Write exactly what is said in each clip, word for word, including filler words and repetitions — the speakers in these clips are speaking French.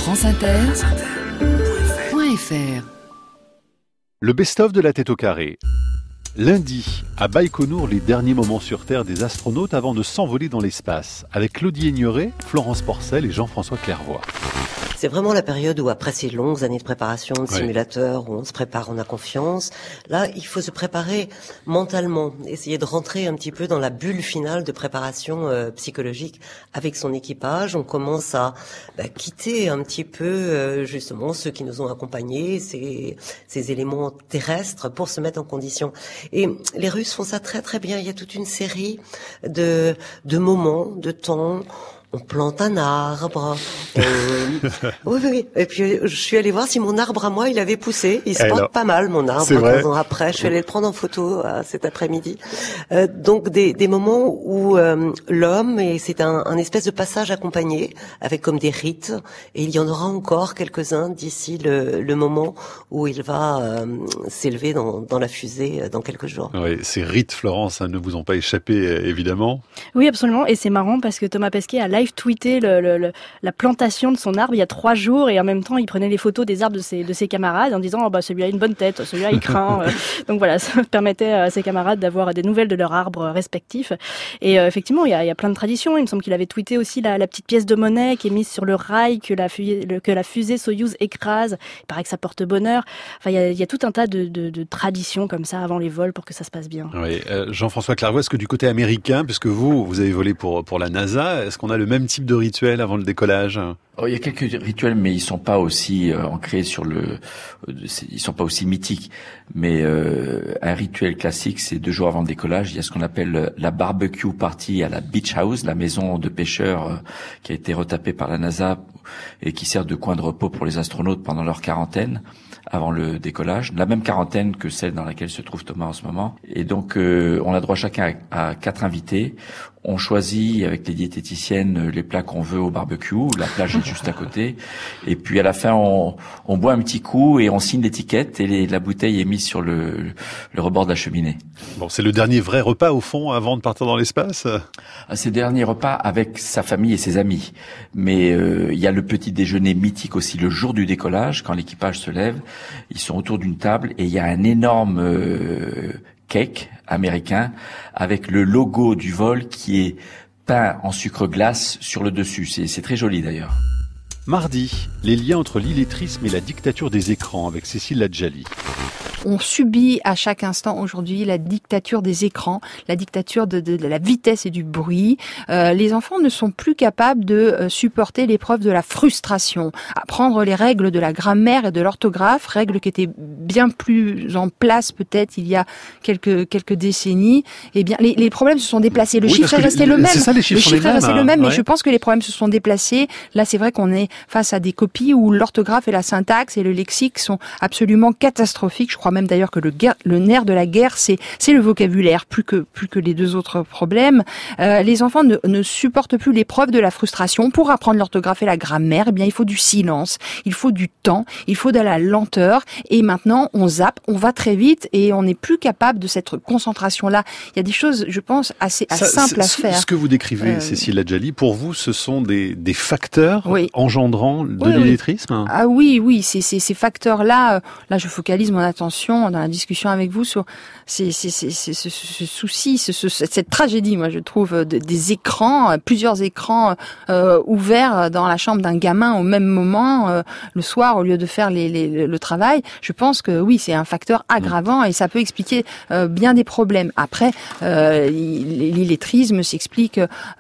franceinter point f r. Le best-of de la tête au carré. Lundi, à Baïkonour, les derniers moments sur Terre des astronautes avant de s'envoler dans l'espace, avec Claudie Aigneret, Florence Porcel et Jean-François Clairvoy. C'est vraiment la période où, après ces longues années de préparation, de ouais. simulateur, où on se prépare, on a confiance, là, il faut se préparer mentalement, essayer de rentrer un petit peu dans la bulle finale de préparation euh, psychologique avec son équipage. On commence à bah, quitter un petit peu, euh, justement, ceux qui nous ont accompagnés, ces, ces éléments terrestres, pour se mettre en condition. Et les Russes font ça très très bien. Il y a toute une série de, de moments, de temps. On plante un arbre. On... oui, oui. Et puis je suis allée voir si mon arbre à moi, il avait poussé. Il se porte pas mal, mon arbre. C'est vrai. Ans après, je suis allée le prendre en photo euh, cet après-midi. Euh, donc des, des moments où euh, l'homme, et c'est un, un espèce de passage accompagné, avec comme des rites. Et il y en aura encore quelques-uns d'ici le, le moment où il va euh, s'élever dans, dans la fusée dans quelques jours. Oui, ces rites, Florence, hein, ne vous ont pas échappé, évidemment. Oui, absolument. Et c'est marrant parce que Thomas Pesquet a live tweeté le, le, le, la plantation de son arbre il y a trois jours et en même temps il prenait les photos des arbres de ses, de ses camarades en disant oh, bah celui-là a une bonne tête, celui-là il craint. Donc voilà, ça permettait à ses camarades d'avoir des nouvelles de leurs arbres respectifs. Et euh, effectivement, il y, a, il y a plein de traditions. Il me semble qu'il avait tweeté aussi la, la petite pièce de monnaie qui est mise sur le rail que la, fusée, le, que la fusée Soyouz écrase. Il paraît que ça porte bonheur. Enfin, il y a, il y a tout un tas de, de, de traditions comme ça avant les vols pour que ça se passe bien. Oui, euh, Jean-François Clairvoy, est-ce que du côté américain, puisque vous, vous avez volé pour, pour la NASA, est-ce qu'on a le même type de rituel avant le décollage? Oh, il y a quelques rituels, mais ils sont pas aussi euh, ancrés sur le, euh, ils sont pas aussi mythiques. Mais euh, un rituel classique, c'est deux jours avant le décollage, il y a ce qu'on appelle la barbecue party à la Beach House, la maison de pêcheurs euh, qui a été retapée par la NASA et qui sert de coin de repos pour les astronautes pendant leur quarantaine avant le décollage, la même quarantaine que celle dans laquelle se trouve Thomas en ce moment. Et donc, euh, on a droit chacun à, à quatre invités. On choisit avec les diététiciennes les plats qu'on veut au barbecue. La plage est juste à côté. Et puis à la fin, on, on boit un petit coup et on signe l'étiquette et les, la bouteille est mise sur le, le rebord de la cheminée. Bon, c'est le dernier vrai repas au fond avant de partir dans l'espace. C'est le dernier repas avec sa famille et ses amis. Mais euh, il y a le petit déjeuner mythique aussi le jour du décollage, quand l'équipage se lève. Ils sont autour d'une table et il y a un énorme euh, cake américain avec le logo du vol qui est peint en sucre glace sur le dessus. C'est, c'est très joli d'ailleurs. Mardi, les liens entre l'illettrisme et la dictature des écrans avec Cécile Ladjali. On subit à chaque instant aujourd'hui la dictature des écrans, la dictature de, de, de la vitesse et du bruit. Euh, les enfants ne sont plus capables de euh, supporter l'épreuve de la frustration. Apprendre les règles de la grammaire et de l'orthographe, règles qui étaient bien plus en place peut-être il y a quelques quelques décennies. Eh bien, les, les problèmes se sont déplacés. Le oui, chiffre est resté les, le même. C'est ça, les chiffres le chiffre est resté mêmes, le même, hein, mais je pense que les problèmes se sont déplacés. Là, c'est vrai qu'on est face à des copies où l'orthographe et la syntaxe et le lexique sont absolument catastrophiques. Je crois même d'ailleurs que le, guerre, le nerf de la guerre, c'est, c'est le vocabulaire, plus que, plus que les deux autres problèmes. Euh, les enfants ne, ne supportent plus l'épreuve de la frustration. Pour apprendre l'orthographe et la grammaire, eh bien, il faut du silence, il faut du temps, il faut de la lenteur. Et maintenant, on zappe, on va très vite et on n'est plus capable de cette concentration-là. Il y a des choses, je pense, assez, assez Ça, simples à faire. Ce que vous décrivez, euh... Cécile Ladjali, pour vous, ce sont des, des facteurs oui. engendrant de oui, l'illettrisme? Oui. Ah oui, oui, c'est, c'est, ces facteurs-là, euh, là, je focalise mon attention dans la discussion avec vous sur ces, ces, ces, ces, ce, ce souci, ce, ce, cette tragédie, moi je trouve, de, des écrans, plusieurs écrans euh, ouverts dans la chambre d'un gamin au même moment, euh, le soir, au lieu de faire les, les, le travail. Je pense que oui, c'est un facteur aggravant et ça peut expliquer euh, bien des problèmes. Après, euh, l'illettrisme s'explique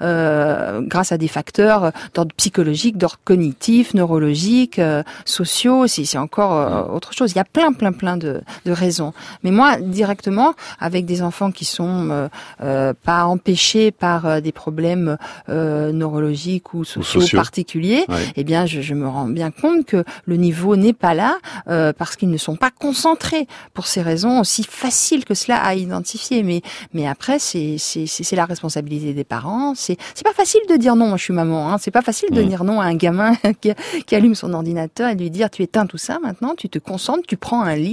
euh, grâce à des facteurs d'ordre psychologique, d'ordre cognitif, neurologique, euh, sociaux, c'est, c'est encore euh, autre chose. Il y a plein, plein, plein de, de raisons. Mais moi, directement, avec des enfants qui sont euh, euh, pas empêchés par euh, des problèmes euh, neurologiques ou sociaux, ou sociaux. particuliers, ouais. eh bien, je, je me rends bien compte que le niveau n'est pas là euh, parce qu'ils ne sont pas concentrés pour ces raisons aussi faciles que cela à identifier. Mais mais après, c'est c'est c'est, c'est la responsabilité des parents. C'est c'est pas facile de dire non. Moi, je suis maman. Hein, c'est pas facile de mmh. dire non à un gamin qui, qui allume son ordinateur et lui dire tu éteins tout ça maintenant, tu te concentres, tu prends un livre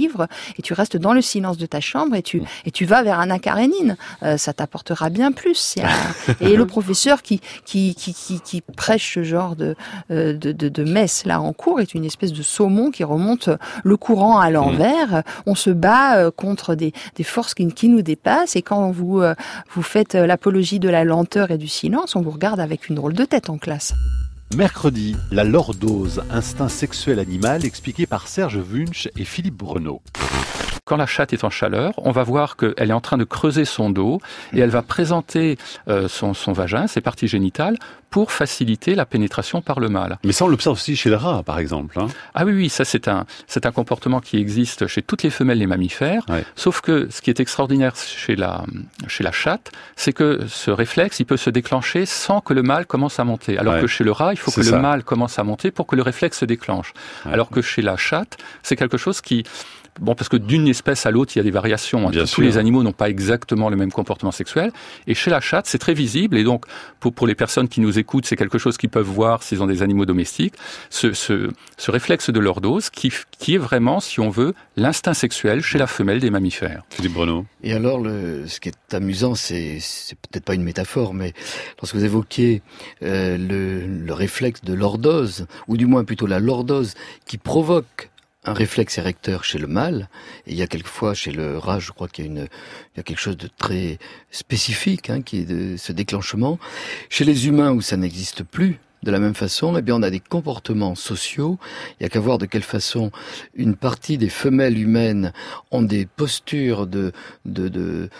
et tu restes dans le silence de ta chambre et tu et tu vas vers Anna Karénine. Euh, ça t'apportera bien plus. Il y a, et le professeur qui qui qui qui, qui prêche ce genre de, de de de messe là en cours est une espèce de saumon qui remonte le courant à l'envers. On se bat contre des des forces qui, qui nous dépassent, et quand vous vous faites l'apologie de la lenteur et du silence, on vous regarde avec une drôle de tête en classe. Mercredi, la lordose, instinct sexuel animal, expliqué par Serge Wunsch et Philippe Bruneau. Quand la chatte est en chaleur, on va voir qu'elle est en train de creuser son dos et elle va présenter euh, son, son vagin, ses parties génitales, pour faciliter la pénétration par le mâle. Mais ça, on l'observe aussi chez le rat, par exemple. Hein. Ah oui, oui, ça c'est un, c'est un comportement qui existe chez toutes les femelles des mammifères, ouais. Sauf que ce qui est extraordinaire chez la, chez la chatte, c'est que ce réflexe, il peut se déclencher sans que le mâle commence à monter. Alors ouais. que chez le rat, il faut c'est que ça. le mâle commence à monter pour que le réflexe se déclenche. Ouais. Alors que chez la chatte, c'est quelque chose qui... Bon, parce que d'une espèce à l'autre, il y a des variations. Hein. Tous sûr. les animaux n'ont pas exactement le même comportement sexuel. Et chez la chatte, c'est très visible. Et donc, pour, pour les personnes qui nous écoutent, c'est quelque chose qu'ils peuvent voir s'ils ont des animaux domestiques. Ce, ce, ce réflexe de lordose qui, qui est vraiment, si on veut, l'instinct sexuel chez la femelle des mammifères. Philippe Bruneau. Et alors, le, ce qui est amusant, c'est, c'est peut-être pas une métaphore, mais lorsque vous évoquez euh, le, le réflexe de lordose, ou du moins plutôt la lordose, qui provoque un réflexe érecteur chez le mâle, et il y a quelquefois chez le rat, je crois qu'il y a une, il y a quelque chose de très spécifique, hein, qui est de ce déclenchement. Chez les humains où ça n'existe plus de la même façon, eh bien on a des comportements sociaux. Il y a qu'à voir de quelle façon une partie des femelles humaines ont des postures de, de, de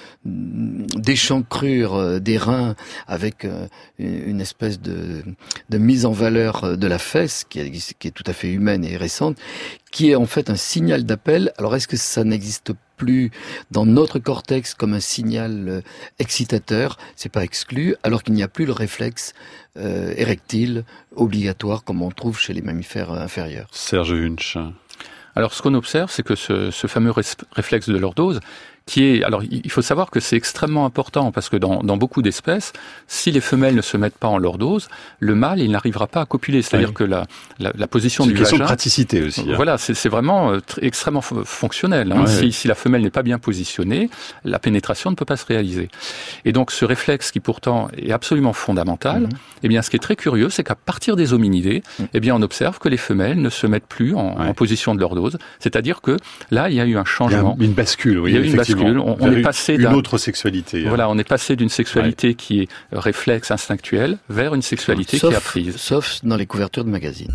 d'échancrure des reins avec une espèce de, de mise en valeur de la fesse qui est, qui est tout à fait humaine et récente, qui est en fait un signal d'appel. Alors est-ce que ça n'existe plus dans notre cortex comme un signal excitateur? C'est pas exclu, alors qu'il n'y a plus le réflexe euh, érectile obligatoire comme on trouve chez les mammifères inférieurs. Serge Wunsch. Alors ce qu'on observe, c'est que ce, ce fameux réflexe de lordose, qui est, alors il faut savoir que c'est extrêmement important parce que dans, dans beaucoup d'espèces, si les femelles ne se mettent pas en lordose, le mâle il n'arrivera pas à copuler. C'est-à-dire oui. que la, la, la position du vagin, c'est une question de praticité aussi. Hein. Voilà, c'est, c'est vraiment euh, très, extrêmement f- fonctionnel. Hein. Ouais, si, ouais. si la femelle n'est pas bien positionnée, la pénétration ne peut pas se réaliser. Et donc ce réflexe qui pourtant est absolument fondamental, mm-hmm. eh bien ce qui est très curieux, c'est qu'à partir des hominidés, mm. eh bien on observe que les femelles ne se mettent plus en, ouais. en position de lordose. C'est-à-dire que là il y a eu un changement. Il y a une bascule. Oui, il y a eu une bascule. On, on est passé une d'un, autre sexualité. Voilà, hein. on est passé d'une sexualité ouais. qui est réflexe instinctuelle vers une sexualité sauf, qui est apprise. Sauf dans les couvertures de magazines.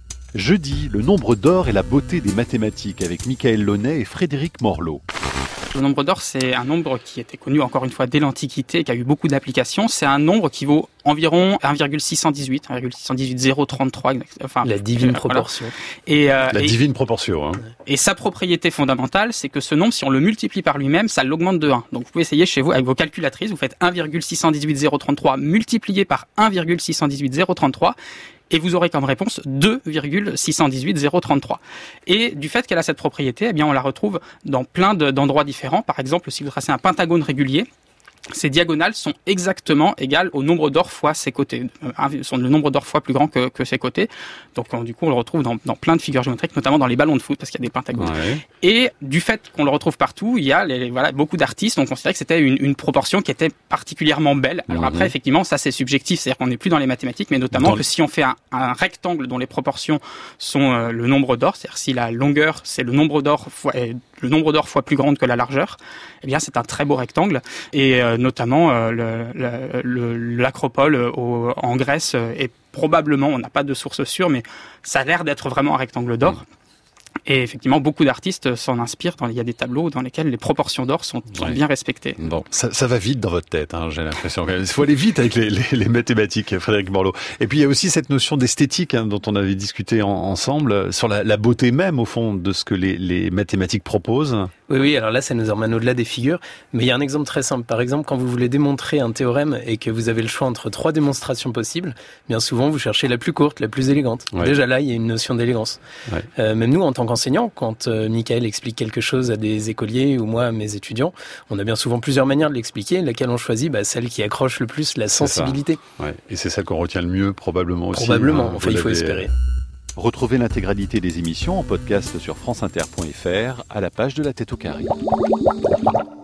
Jeudi, le nombre d'or et la beauté des mathématiques avec Michael Launay et Frédéric Morlot. Le nombre d'or, c'est un nombre qui était connu encore une fois dès l'Antiquité, qui a eu beaucoup d'applications. C'est un nombre qui vaut environ un virgule six cent dix-huit, un virgule six cent dix-huit zéro trente-trois. Enfin, la divine euh, proportion. Voilà. Et, euh, la et, divine proportion. Hein. Et sa propriété fondamentale, c'est que ce nombre, si on le multiplie par lui-même, ça l'augmente de un. Donc vous pouvez essayer chez vous avec vos calculatrices, vous faites un virgule six cent dix-huit zéro trente-trois multiplié par un virgule six cent dix-huit zéro trente-trois. Et vous aurez comme réponse deux virgule six cent dix-huit zéro trente-trois. Et du fait qu'elle a cette propriété, eh bien on la retrouve dans plein de, d'endroits différents. Par exemple, si vous tracez un pentagone régulier, ces diagonales sont exactement égales au nombre d'or fois ses côtés, euh, sont le nombre d'or fois plus grand que, que ses côtés. Donc euh, du coup, on le retrouve dans, dans plein de figures géométriques, notamment dans les ballons de foot, parce qu'il y a des pentagones. Ouais. Et du fait qu'on le retrouve partout, il y a les, voilà, beaucoup d'artistes ont considéré que c'était une, une proportion qui était particulièrement belle. Alors mmh. après, effectivement, ça c'est subjectif, c'est-à-dire qu'on n'est plus dans les mathématiques, mais notamment dans que le... si on fait un, un rectangle dont les proportions sont euh, le nombre d'or, c'est-à-dire si la longueur c'est le nombre d'or fois euh, le nombre d'or fois plus grande que la largeur, eh bien c'est un très beau rectangle. Et euh, notamment euh, le, le, le, l'Acropole au, en Grèce est probablement, on n'a pas de source sûre, mais ça a l'air d'être vraiment un rectangle d'or. Mmh. Et effectivement, beaucoup d'artistes s'en inspirent. Dans, il y a des tableaux dans lesquels les proportions d'or sont, sont ouais. bien respectées. Bon, ça, ça va vite dans votre tête, hein, j'ai l'impression. Il faut aller vite avec les, les, les mathématiques, Frédéric Morlot. Et puis il y a aussi cette notion d'esthétique hein, dont on avait discuté en, ensemble, sur la, la beauté même, au fond, de ce que les, les mathématiques proposent. Oui, oui, alors là, ça nous emmène au-delà des figures. Mais il y a un exemple très simple. Par exemple, quand vous voulez démontrer un théorème et que vous avez le choix entre trois démonstrations possibles, bien souvent, vous cherchez la plus courte, la plus élégante. Ouais. Déjà là, il y a une notion d'élégance. Ouais. Euh, même nous, en tant qu'enseignants, quand euh, Michael explique quelque chose à des écoliers ou moi à mes étudiants, on a bien souvent plusieurs manières de l'expliquer. Laquelle on choisit, bah, celle qui accroche le plus la sensibilité. Ouais. Et c'est celle qu'on retient le mieux, probablement aussi. Probablement, hein, enfin, il faut espérer. Retrouvez l'intégralité des émissions en podcast sur franceinter point f r à la page de La Tête au carré.